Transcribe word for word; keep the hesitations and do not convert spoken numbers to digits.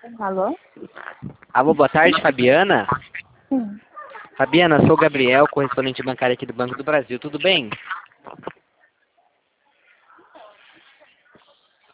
Alô? Alô, boa tarde, Fabiana. Sim. Fabiana, sou o Gabriel, correspondente bancário aqui do Banco do Brasil, tudo bem?